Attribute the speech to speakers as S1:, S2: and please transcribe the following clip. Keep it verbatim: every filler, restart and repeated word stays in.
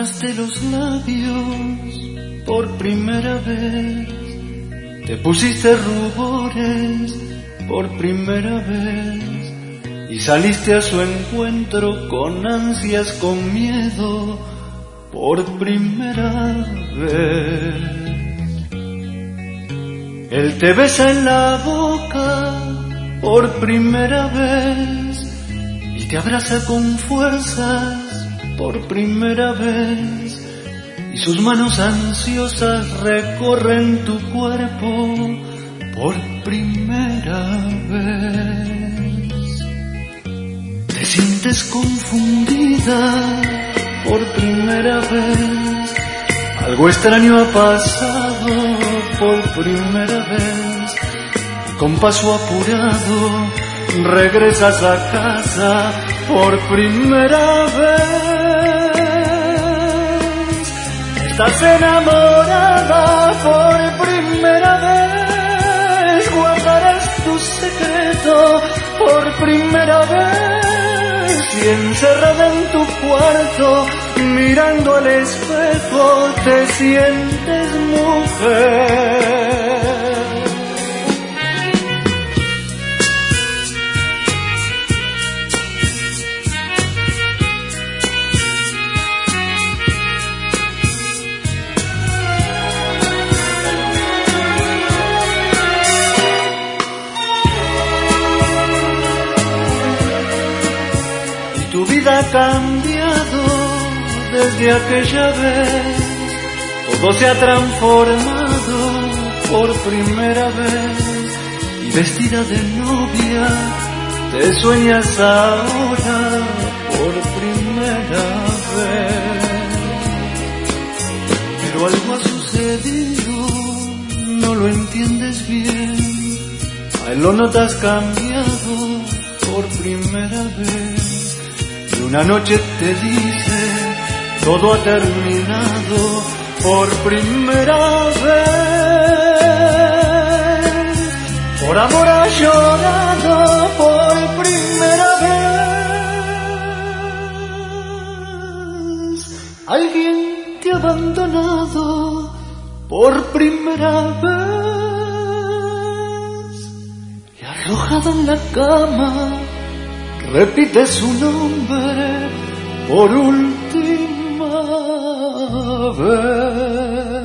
S1: llenaste los labios por primera vez, te pusiste rubores por primera vez y saliste a su encuentro con ansias, con miedo por primera vez. Él te besa en la boca por primera vez y te abraza con fuerzas por primera vez, y sus manos ansiosas recorren tu cuerpo por primera vez. Te sientes confundida por primera vez, algo extraño ha pasado por primera vez, y con paso apurado regresas a casa por primera vez. Estás enamorada por primera vez, guardarás tu secreto por primera vez, y encerrada en tu cuarto mirando al espejo te sientes mujer. Tu vida ha cambiado desde aquella vez, todo se ha transformado por primera vez, y vestida de novia te sueñas ahora por primera vez. Pero algo ha sucedido, no lo entiendes bien, a él lo notas cambiado por primera vez. Y una noche te dice, todo ha terminado por primera vez. Por amor ha llorado por primera vez. Alguien te ha abandonado por primera vez. Y arrojado en la cama repite su nombre por última vez.